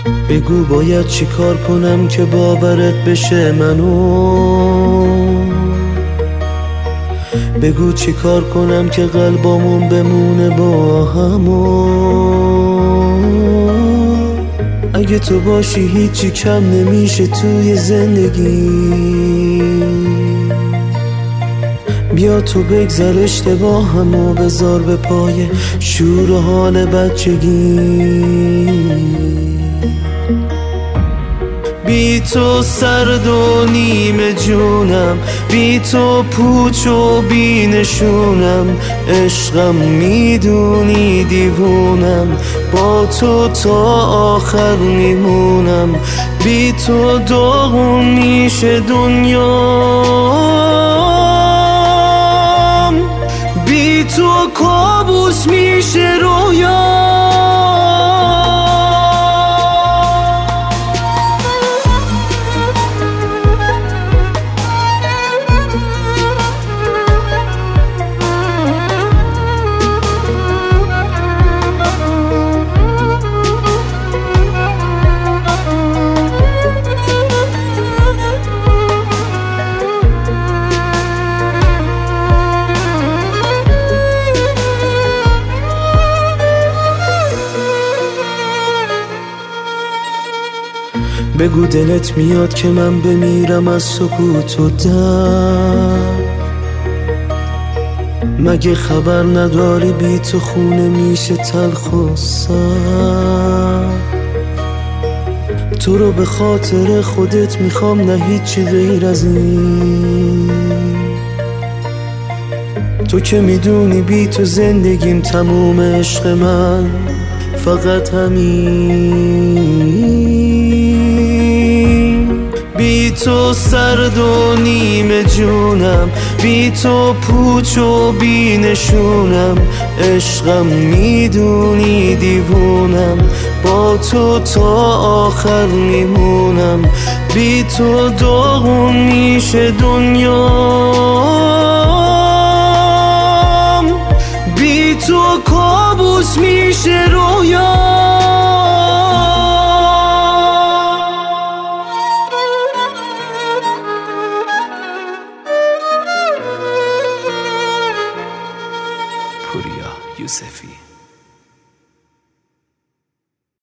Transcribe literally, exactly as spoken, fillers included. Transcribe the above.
بگو باید چی کار کنم که باورت بشه منو، بگو چی کار کنم که قلبامون بمونه با همو. اگه تو باشی هیچی کم نمیشه توی زندگی، بیا تو بگذر اشتباهمو بذار به پای شور و حال بچگی. بی تو سرد و نیمه جونم، بی تو پوچ و بی نشونم، عشقم میدونی دیوونم، با تو تا آخر میمونم. بی تو داغون میشه دنیام، بی تو کابوس میشه رویام. بگو دلت میاد که من بمیرم از سکوت و درد، مگه خبر نداری بی تو خونه میشه تلخ و سرد. تو رو به خاطر خودت میخوام، نه هیچی غیر از این. تو که میدونی بی تو زندگیم تموم، عشق من فقط همین. بی تو سرد و نیمه جونم، بی تو پوچ و بی نشونم، عشقم میدونی دیوونم، با تو تا آخر میمونم. بی تو داغون میشه دنیام، بی تو کابوس میشه رویام. پوریا یوسفی.